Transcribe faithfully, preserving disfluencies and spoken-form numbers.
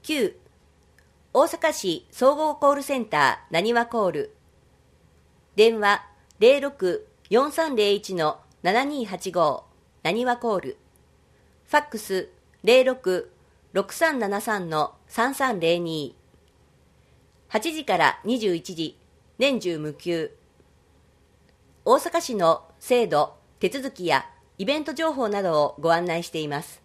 きゅう、大阪市総合コールセンターなにわコール、電話 ゼロろく よんさんゼロいち ななにはちご なにわコール、ファックス ゼロろく ろくさんななさん さんさんゼロに、はちじからにじゅういちじ、年中無休。大阪市の制度、手続きやイベント情報などをご案内しています。